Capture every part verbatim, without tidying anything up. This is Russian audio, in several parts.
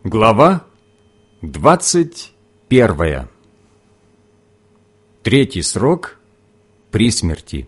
Глава двадцать первая. Третий срок при смерти.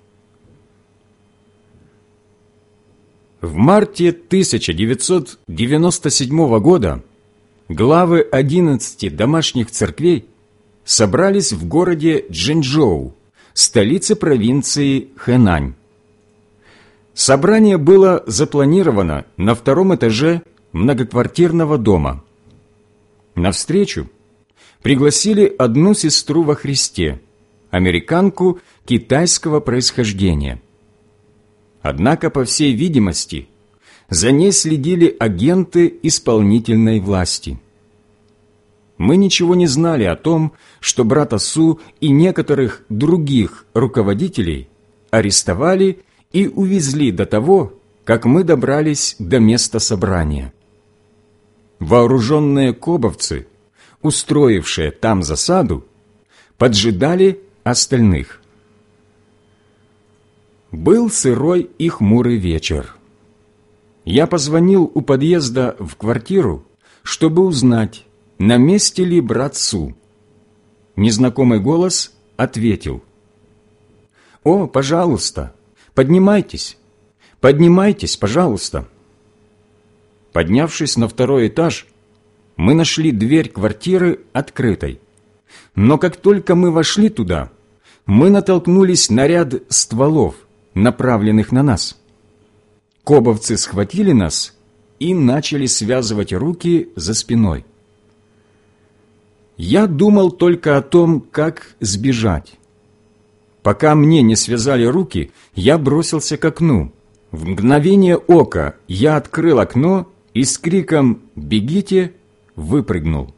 В марте тысяча девятьсот девяносто седьмого года главы одиннадцати домашних церквей собрались в городе Чжэнчжоу, столице провинции Хэнань. Собрание было запланировано на втором этаже многоквартирного дома. На встречу пригласили одну сестру во Христе, американку китайского происхождения. Однако, по всей видимости, за ней следили агенты исполнительной власти. Мы ничего не знали о том, что брата Су и некоторых других руководителей арестовали и увезли до того, как мы добрались до места собрания. Вооруженные кобовцы, устроившие там засаду, поджидали остальных. Был сырой и хмурый вечер. Я позвонил у подъезда в квартиру, чтобы узнать, на месте ли брат Су. Незнакомый голос ответил: «О, пожалуйста, поднимайтесь, поднимайтесь, пожалуйста». Поднявшись на второй этаж, мы нашли дверь квартиры открытой. Но как только мы вошли туда, мы натолкнулись на ряд стволов, направленных на нас. Кобовцы схватили нас и начали связывать руки за спиной. Я думал только о том, как сбежать. Пока мне не связали руки, я бросился к окну. В мгновение ока я открыл окно и с криком «Бегите!» выпрыгнул.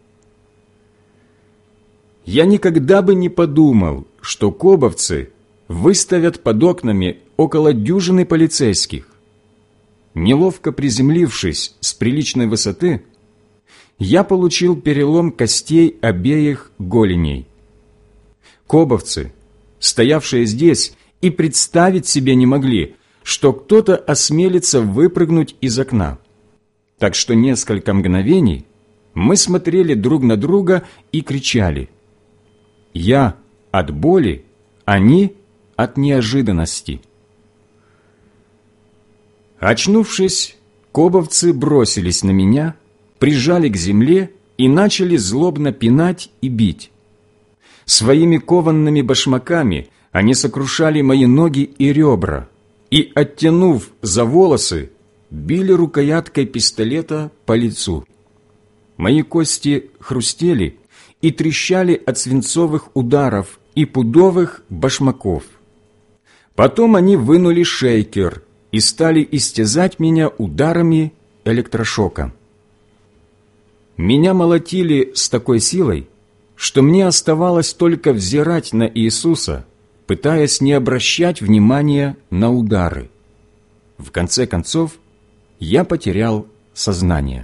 Я никогда бы не подумал, что кобовцы выставят под окнами около дюжины полицейских. Неловко приземлившись с приличной высоты, я получил перелом костей обеих голеней. Кобовцы, стоявшие здесь, и представить себе не могли, что кто-то осмелится выпрыгнуть из окна. Так что несколько мгновений мы смотрели друг на друга и кричали. Я от боли, они от неожиданности. Очнувшись, кобовцы бросились на меня, прижали к земле и начали злобно пинать и бить. Своими кованными башмаками они сокрушали мои ноги и ребра и, оттянув за волосы, били рукояткой пистолета по лицу. Мои кости хрустели и трещали от свинцовых ударов и пудовых башмаков. Потом они вынули шейкер и стали истязать меня ударами электрошока. Меня молотили с такой силой, что мне оставалось только взирать на Иисуса, пытаясь не обращать внимания на удары. В конце концов, я потерял сознание.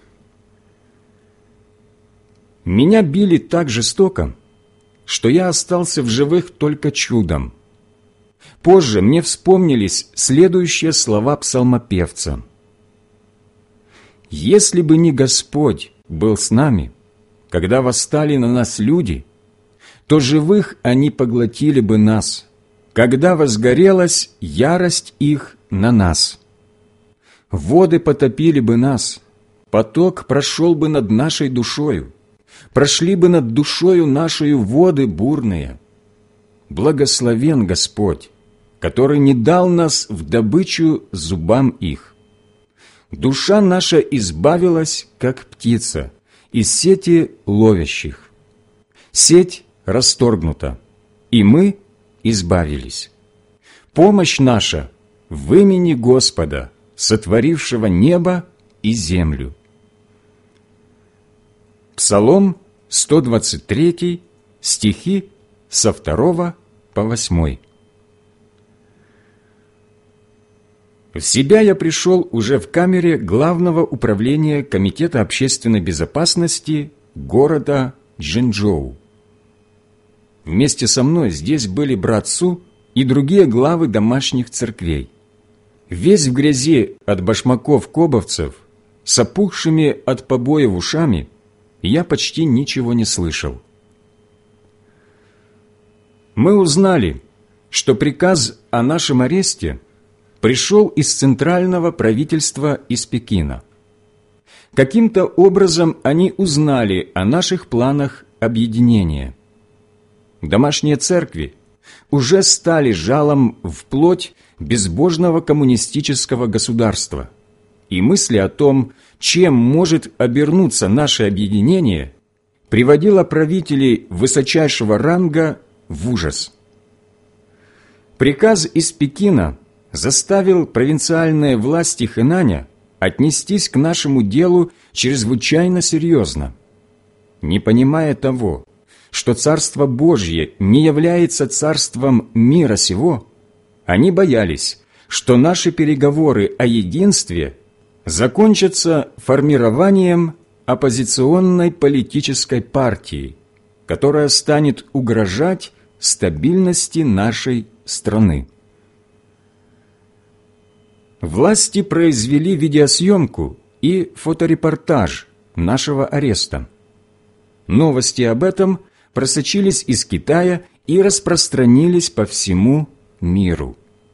Меня били так жестоко, что я остался в живых только чудом. Позже мне вспомнились следующие слова псалмопевца: «Если бы не Господь был с нами, когда восстали на нас люди, то живых они поглотили бы нас, когда возгорелась ярость их на нас. Воды потопили бы нас, поток прошел бы над нашей душою, прошли бы над душою нашою воды бурные. Благословен Господь, который не дал нас в добычу зубам их. Душа наша избавилась, как птица, из сети ловящих. Сеть расторгнута, и мы избавились. Помощь наша в имени Господа, сотворившего небо и землю». Псалом сто двадцать три, стихи со второго по восьмой. В себя я пришел уже в камере Главного управления Комитета общественной безопасности города Чжэнчжоу. Вместе со мной здесь были брат Су и другие главы домашних церквей. Весь в грязи от башмаков кобовцев, с опухшими от побоев ушами, я почти ничего не слышал. Мы узнали, что приказ о нашем аресте пришел из центрального правительства из Пекина. Каким-то образом они узнали о наших планах объединения. Домашние церкви уже стали жалом в плоть безбожного коммунистического государства, и мысли о том, чем может обернуться наше объединение, приводило правителей высочайшего ранга в ужас. Приказ из Пекина заставил провинциальные власти Хэнаня отнестись к нашему делу чрезвычайно серьезно. Не понимая того, что Царство Божье не является царством мира сего, они боялись, что наши переговоры о единстве закончатся формированием оппозиционной политической партии, которая станет угрожать стабильности нашей страны. Власти произвели видеосъемку и фоторепортаж нашего ареста. Новости об этом просочились из Китая и распространились по всему миру.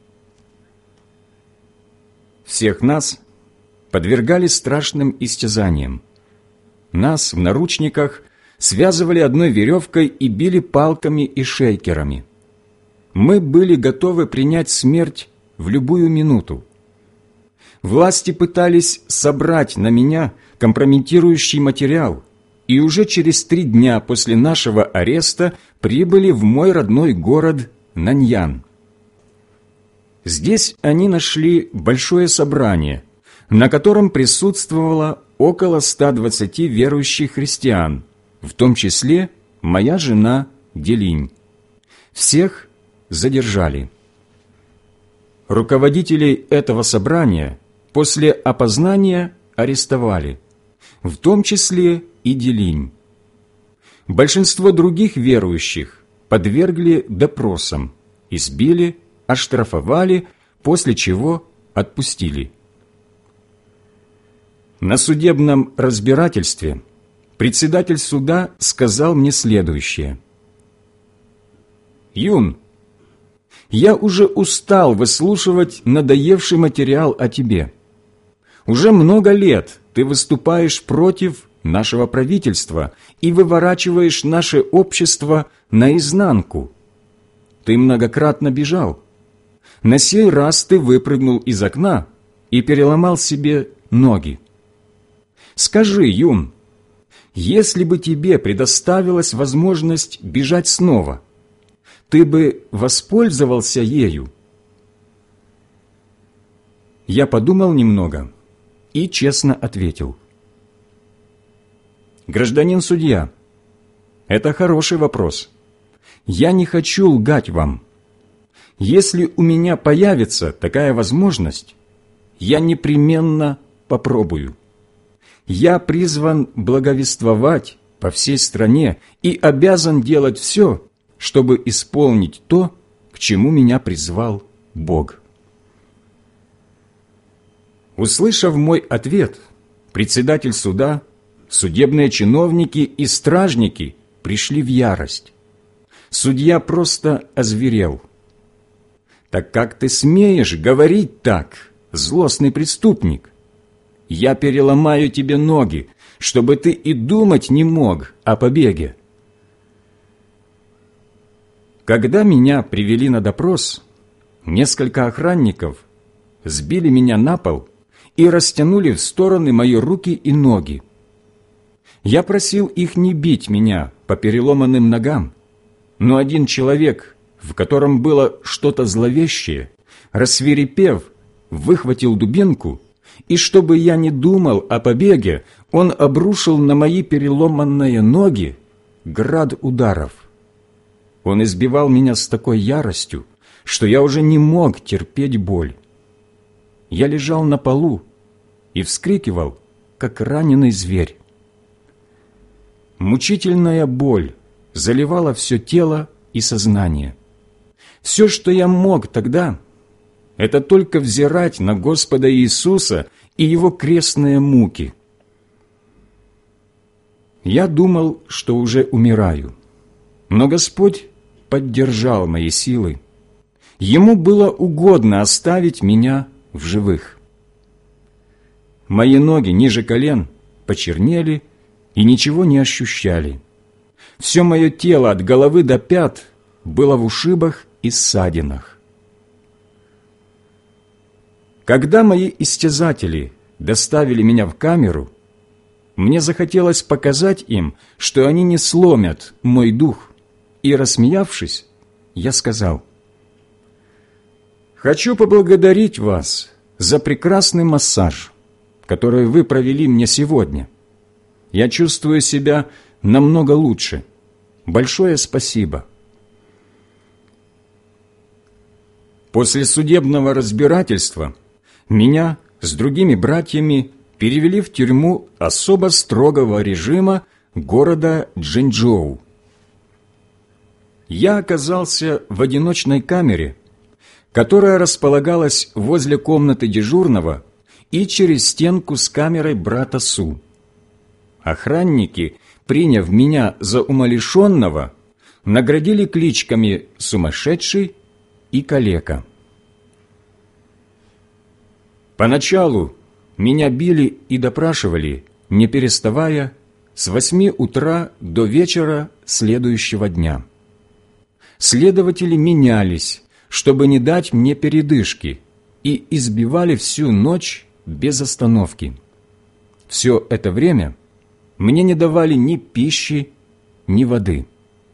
Всех нас подвергали страшным истязаниям. Нас в наручниках связывали одной веревкой и били палками и шейкерами. Мы были готовы принять смерть в любую минуту. Власти пытались собрать на меня компрометирующий материал, и уже через три дня после нашего ареста прибыли в мой родной город Наньян. Здесь они нашли большое собрание, на котором присутствовало около ста двадцати верующих христиан, в том числе моя жена Делинь. Всех задержали. Руководителей этого собрания после опознания арестовали, в том числе и Делинь. Большинство других верующих подвергли допросам, избили, оштрафовали, после чего отпустили. На судебном разбирательстве председатель суда сказал мне следующее: «Юн, я уже устал выслушивать надоевший материал о тебе. Уже много лет ты выступаешь против нашего правительства и выворачиваешь наше общество наизнанку. Ты многократно бежал. На сей раз ты выпрыгнул из окна и переломал себе ноги. Скажи, Юн, если бы тебе предоставилась возможность бежать снова, ты бы воспользовался ею?» Я подумал немного и честно ответил: «Гражданин судья, это хороший вопрос. Я не хочу лгать вам. Если у меня появится такая возможность, я непременно попробую. Я призван благовествовать по всей стране и обязан делать все, чтобы исполнить то, к чему меня призвал Бог». Услышав мой ответ, председатель суда, судебные чиновники и стражники пришли в ярость. Судья просто озверел. «Так как ты смеешь говорить так, злостный преступник? Я переломаю тебе ноги, чтобы ты и думать не мог о побеге». Когда меня привели на допрос, несколько охранников сбили меня на пол и растянули в стороны мои руки и ноги. Я просил их не бить меня по переломанным ногам, но один человек, в котором было что-то зловещее, рассвирепев, выхватил дубинку, и чтобы я не думал о побеге, он обрушил на мои переломанные ноги град ударов. Он избивал меня с такой яростью, что я уже не мог терпеть боль. Я лежал на полу и вскрикивал, как раненый зверь. Мучительная боль заливала все тело и сознание. Все, что я мог тогда, это только взирать на Господа Иисуса и Его крестные муки. Я думал, что уже умираю, но Господь поддержал мои силы. Ему было угодно оставить меня в живых. Мои ноги ниже колен почернели и ничего не ощущали. Все мое тело от головы до пят было в ушибах и ссадинах. Когда мои истязатели доставили меня в камеру, мне захотелось показать им, что они не сломят мой дух, и, рассмеявшись, я сказал: «Хочу поблагодарить вас за прекрасный массаж, который вы провели мне сегодня. Я чувствую себя намного лучше. Большое спасибо». После судебного разбирательства меня с другими братьями перевели в тюрьму особо строгого режима города Чжэнчжоу. Я оказался в одиночной камере, которая располагалась возле комнаты дежурного и через стенку с камерой брата Су. Охранники, приняв меня за умалишенного, наградили кличками «Сумасшедший» и «Калека». Поначалу меня били и допрашивали, не переставая, с восьми утра до вечера следующего дня. Следователи менялись, чтобы не дать мне передышки, и избивали всю ночь без остановки. Все это время мне не давали ни пищи, ни воды.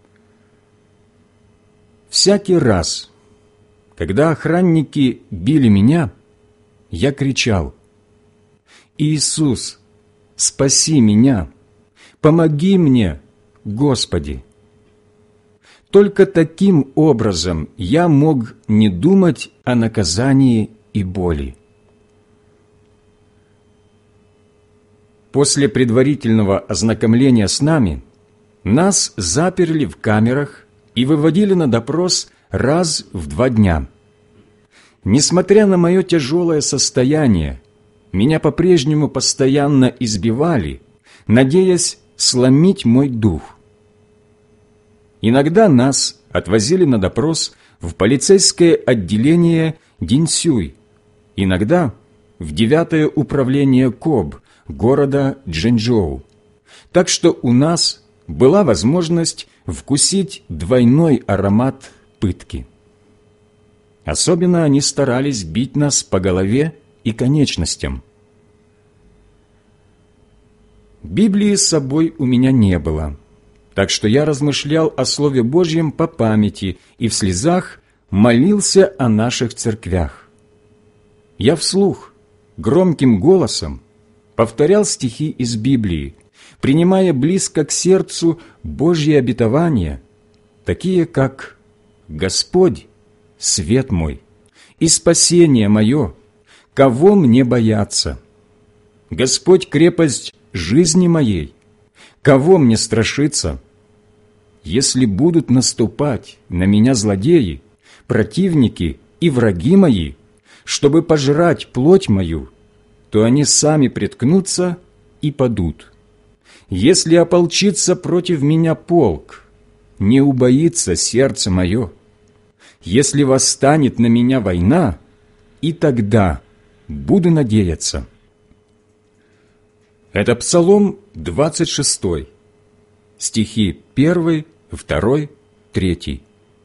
Всякий раз, когда охранники били меня, я кричал: «Иисус, спаси меня! Помоги мне, Господи!» Только таким образом я мог не думать о наказании и боли. После предварительного ознакомления с нами нас заперли в камерах и выводили на допрос раз в два дня. Несмотря на мое тяжелое состояние, меня по-прежнему постоянно избивали, надеясь сломить мой дух. Иногда нас отвозили на допрос в полицейское отделение Динсюй, иногда в девятое управление Коб города Чжэнчжоу, так что у нас была возможность вкусить двойной аромат пытки. Особенно они старались бить нас по голове и конечностям. Библии с собой у меня не было, так что я размышлял о Слове Божьем по памяти и в слезах молился о наших церквях. Я вслух, громким голосом, повторял стихи из Библии, принимая близко к сердцу Божьи обетования, такие как «Господь, свет мой, и спасение мое, кого мне бояться? Господь, крепость жизни моей, кого мне страшиться? Если будут наступать на меня злодеи, противники и враги мои, чтобы пожрать плоть мою, то они сами приткнутся и падут. Если ополчится против меня полк, не убоится сердце мое. Если восстанет на меня война, и тогда буду надеяться». Это Псалом двадцать шестой, стихи первый, второй, третий.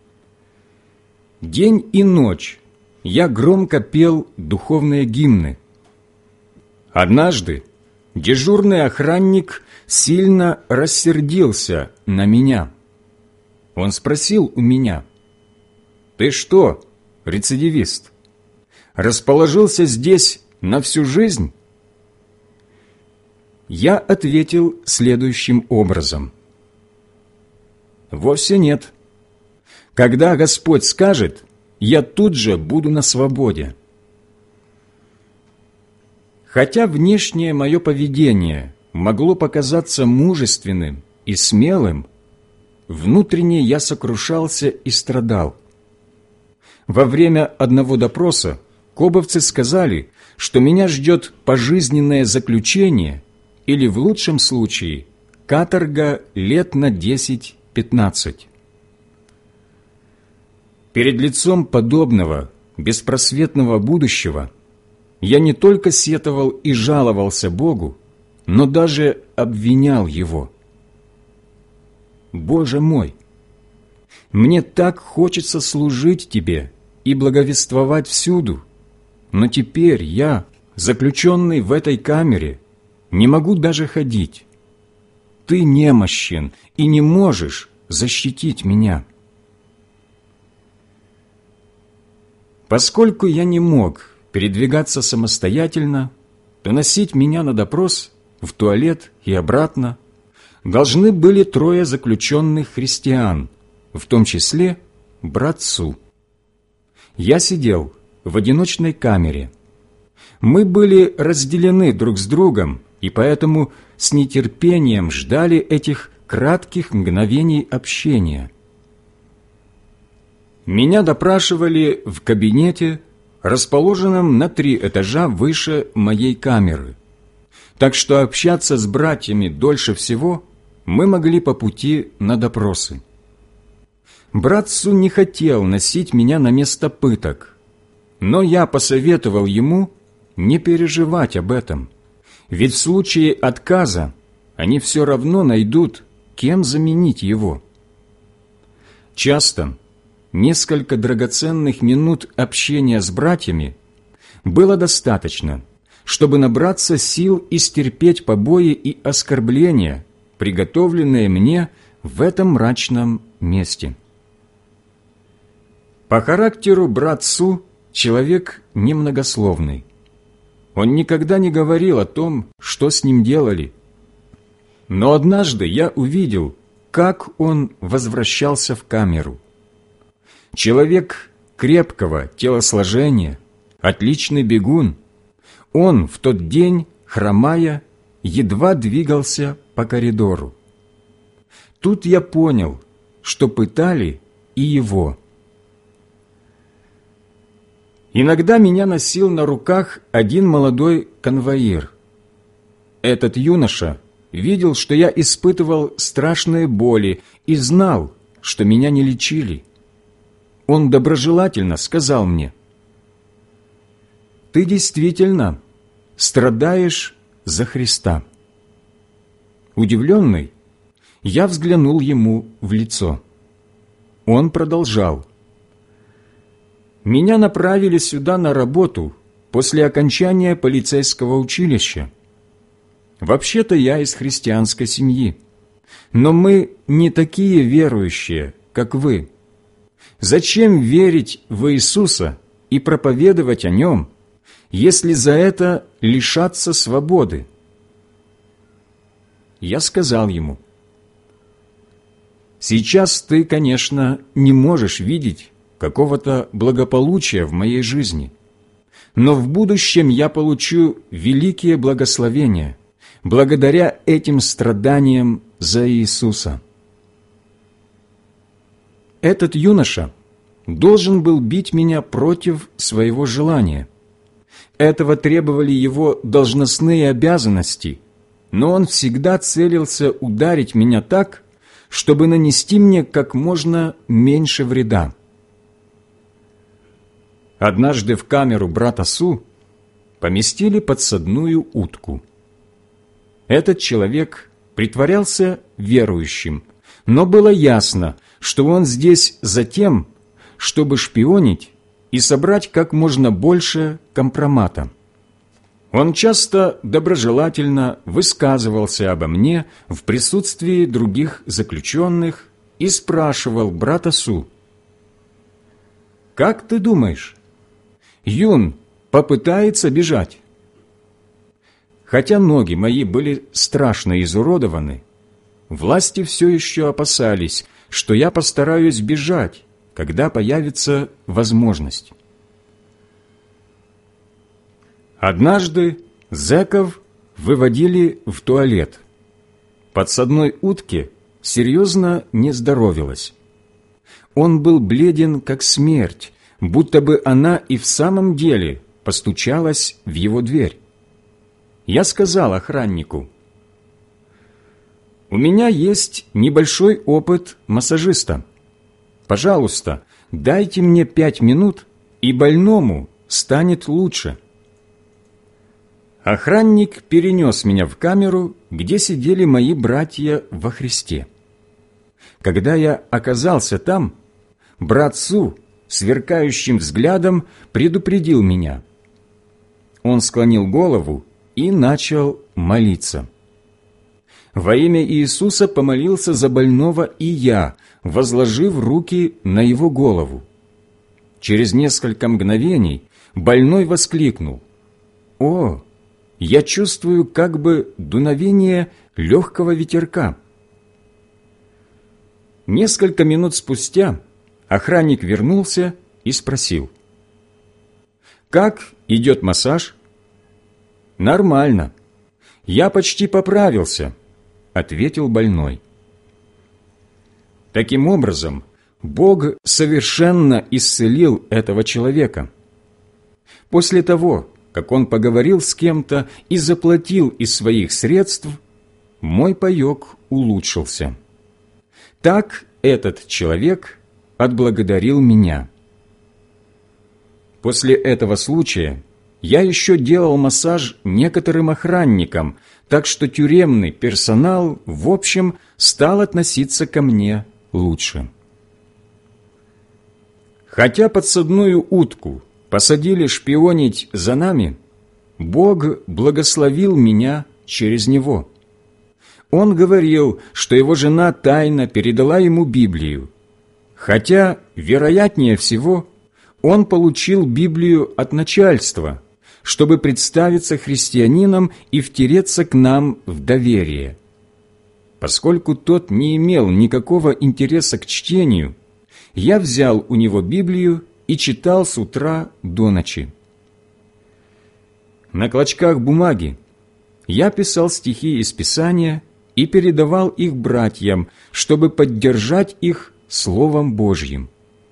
День и ночь я громко пел духовные гимны. Однажды дежурный охранник сильно рассердился на меня. Он спросил у меня: «Ты что, рецидивист, расположился здесь на всю жизнь?» Я ответил следующим образом: «Вовсе нет. Когда Господь скажет, я тут же буду на свободе». Хотя внешнее мое поведение могло показаться мужественным и смелым, внутренне я сокрушался и страдал. Во время одного допроса кобовцы сказали, что меня ждет пожизненное заключение или, в лучшем случае, каторга лет на десять-пятнадцать. Перед лицом подобного беспросветного будущего я не только сетовал и жаловался Богу, но даже обвинял Его. Боже мой, мне так хочется служить Тебе и благовествовать всюду, но теперь я, заключенный в этой камере, не могу даже ходить. Ты немощен и не можешь защитить меня. Поскольку я не мог передвигаться самостоятельно, то носить меня на допрос, в туалет и обратно должны были трое заключенных христиан, в том числе брат Су. Я сидел в одиночной камере. Мы были разделены друг с другом, и поэтому с нетерпением ждали этих кратких мгновений общения. Меня допрашивали в кабинете, расположенном на три этажа выше моей камеры, так что общаться с братьями дольше всего мы могли по пути на допросы. Брат Су не хотел носить меня на место пыток, но я посоветовал ему не переживать об этом, ведь в случае отказа они все равно найдут, кем заменить его. Часто несколько драгоценных минут общения с братьями было достаточно, чтобы набраться сил и стерпеть побои и оскорбления, приготовленные мне в этом мрачном месте. По характеру брат Су человек немногословный. Он никогда не говорил о том, что с ним делали. Но однажды я увидел, как он возвращался в камеру. Человек крепкого телосложения, отличный бегун. Он в тот день, хромая, едва двигался по коридору. Тут я понял, что пытали и его. Иногда меня носил на руках один молодой конвоир. Этот юноша видел, что я испытывал страшные боли и знал, что меня не лечили. Он доброжелательно сказал мне: «Ты действительно страдаешь за Христа». Удивленный, я взглянул ему в лицо. Он продолжал: «Меня направили сюда на работу после окончания полицейского училища. Вообще-то я из христианской семьи, но мы не такие верующие, как вы. Зачем верить в Иисуса и проповедовать о Нем, если за это лишаться свободы?» Я сказал ему: «Сейчас ты, конечно, не можешь видеть какого-то благополучия в моей жизни, но в будущем я получу великие благословения благодаря этим страданиям за Иисуса». Этот юноша должен был бить меня против своего желания. Этого требовали его должностные обязанности, но он всегда целился ударить меня так, чтобы нанести мне как можно меньше вреда. Однажды в камеру брата Су поместили подсадную утку. Этот человек притворялся верующим, но было ясно, что он здесь за тем, чтобы шпионить и собрать как можно больше компромата. Он часто доброжелательно высказывался обо мне в присутствии других заключенных и спрашивал брата Су: «Как ты думаешь, Юн попытается бежать?» Хотя ноги мои были страшно изуродованы, власти все еще опасались, что я постараюсь бежать, когда появится возможность. Однажды зэков выводили в туалет. Подсадной утке серьезно не здоровилось. Он был бледен, как смерть, будто бы она и в самом деле постучалась в его дверь. Я сказал охраннику: «У меня есть небольшой опыт массажиста. Пожалуйста, дайте мне пять минут, и больному станет лучше». Охранник перенес меня в камеру, где сидели мои братья во Христе. Когда я оказался там, брат Су сверкающим взглядом предупредил меня. Он склонил голову и начал молиться. Во имя Иисуса помолился за больного и я, возложив руки на его голову. Через несколько мгновений больной воскликнул: «О, я чувствую как бы дуновение легкого ветерка». Несколько минут спустя охранник вернулся и спросил: «Как идет массаж?» «Нормально. Я почти поправился», — ответил больной. Таким образом, Бог совершенно исцелил этого человека. После того, как он поговорил с кем-то и заплатил из своих средств, мой паёк улучшился. Так этот человек отблагодарил меня. После этого случая я еще делал массаж некоторым охранникам, так что тюремный персонал, в общем, стал относиться ко мне лучше. Хотя подсадную утку посадили шпионить за нами, Бог благословил меня через него. Он говорил, что его жена тайно передала ему Библию, хотя, вероятнее всего, он получил Библию от начальства, чтобы представиться христианином и втереться к нам в доверие. Поскольку тот не имел никакого интереса к чтению, я взял у него Библию и читал с утра до ночи. На клочках бумаги я писал стихи из Писания и передавал их братьям, чтобы поддержать их Словом Божьим.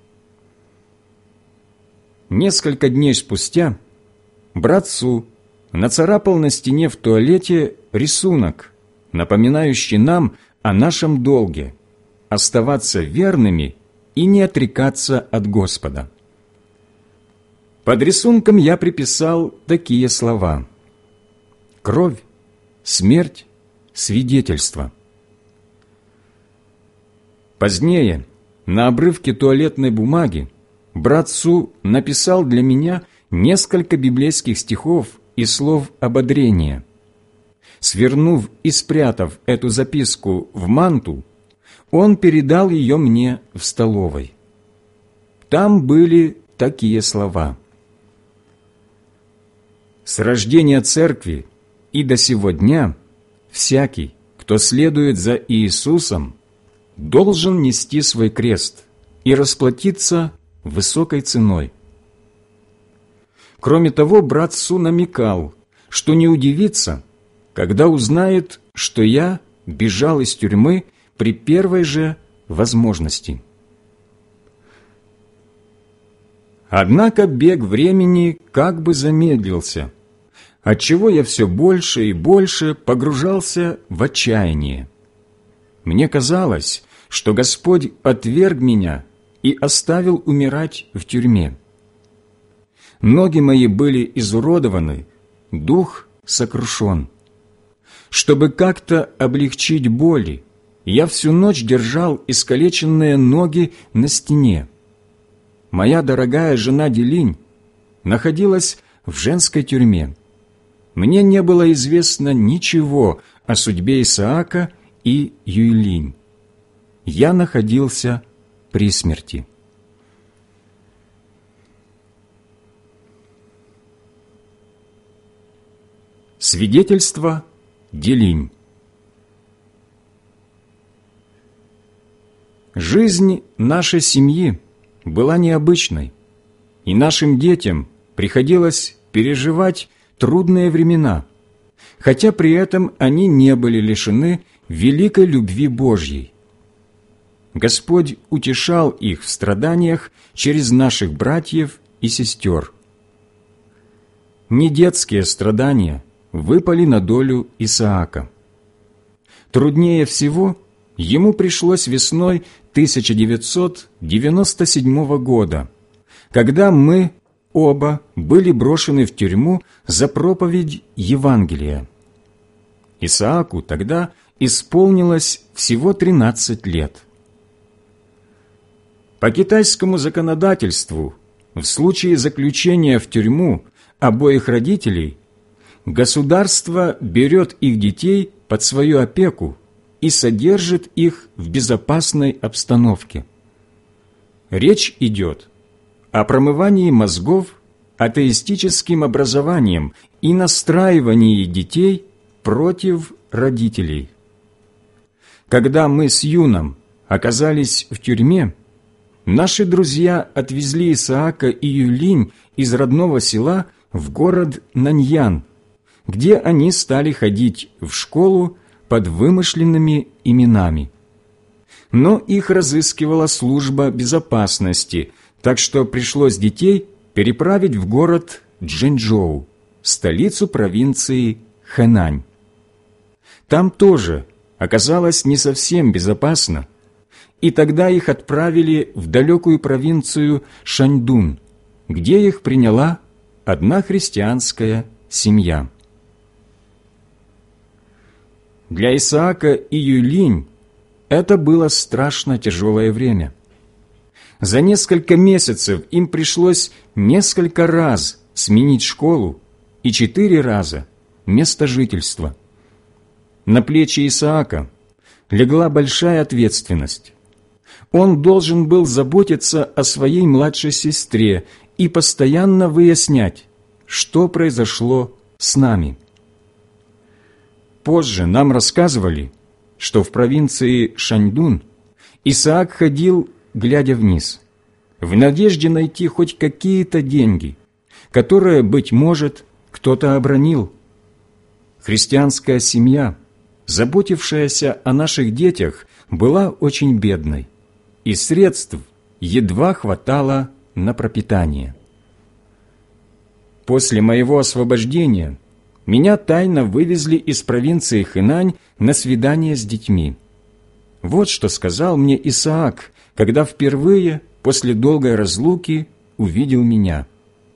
Несколько дней спустя брат Су нацарапал на стене в туалете рисунок, напоминающий нам о нашем долге – оставаться верными и не отрекаться от Господа. Под рисунком я приписал такие слова: «Кровь, смерть, свидетельство». Позднее, на обрывке туалетной бумаги, брат Су написал для меня несколько библейских стихов и слов ободрения. Свернув и спрятав эту записку в манту, он передал ее мне в столовой. Там были такие слова: «С рождения церкви и до сего дня всякий, кто следует за Иисусом, должен нести свой крест и расплатиться высокой ценой». Кроме того, брат Су намекал, что не удивится, когда узнает, что я бежал из тюрьмы при первой же возможности. Однако бег времени как бы замедлился, отчего я все больше и больше погружался в отчаяние. Мне казалось, что Господь отверг меня и оставил умирать в тюрьме. Ноги мои были изуродованы, дух сокрушен. Чтобы как-то облегчить боли, я всю ночь держал искалеченные ноги на стене. Моя дорогая жена Делинь находилась в женской тюрьме. Мне не было известно ничего о судьбе Исаака и Юйлинь. Я находился при смерти. Свидетельство Делинь. Жизнь нашей семьи была необычной, и нашим детям приходилось переживать трудные времена, хотя при этом они не были лишены великой любви Божьей. Господь утешал их в страданиях через наших братьев и сестер. не детские страдания выпали на долю Исаака. Труднее всего ему пришлось весной тысяча девятьсот девяносто седьмого года, когда мы оба были брошены в тюрьму за проповедь Евангелия. Исааку тогда исполнилось всего тринадцать лет. По китайскому законодательству, в случае заключения в тюрьму обоих родителей, государство берет их детей под свою опеку и содержит их в безопасной обстановке. Речь идет о промывании мозгов атеистическим образованием и настраивании детей против родителей. Когда мы с Юном оказались в тюрьме, наши друзья отвезли Исаака и Юлинь из родного села в город Наньян, где они стали ходить в школу под вымышленными именами. Но их разыскивала служба безопасности, так что пришлось детей переправить в город Чжэнчжоу, столицу провинции Хэнань. Там тоже оказалось не совсем безопасно, и тогда их отправили в далекую провинцию Шаньдун, где их приняла одна христианская семья. Для Исаака и Юлинь это было страшно тяжелое время. За несколько месяцев им пришлось несколько раз сменить школу и четыре раза место жительства. На плечи Исаака легла большая ответственность. Он должен был заботиться о своей младшей сестре и постоянно выяснять, что произошло с нами. Позже нам рассказывали, что в провинции Шаньдун Исаак ходил, глядя вниз, в надежде найти хоть какие-то деньги, которые, быть может, кто-то обронил. Христианская семья, заботившаяся о наших детях, была очень бедной, и средств едва хватало на пропитание. После моего освобождения меня тайно вывезли из провинции Хэнань на свидание с детьми. Вот что сказал мне Исаак, когда впервые после долгой разлуки увидел меня.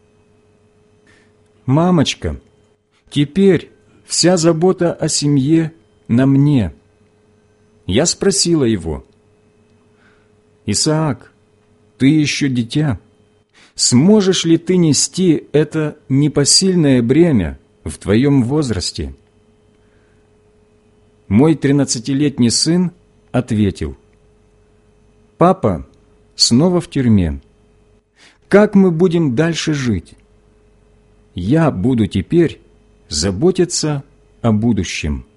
«Мамочка, теперь вся забота о семье на мне». Я спросила его: «Исаак, ты еще дитя. Сможешь ли ты нести это непосильное бремя в твоем возрасте?» Мой тринадцатилетний сын ответил: «Папа снова в тюрьме. Как мы будем дальше жить? Я буду теперь заботиться о будущем».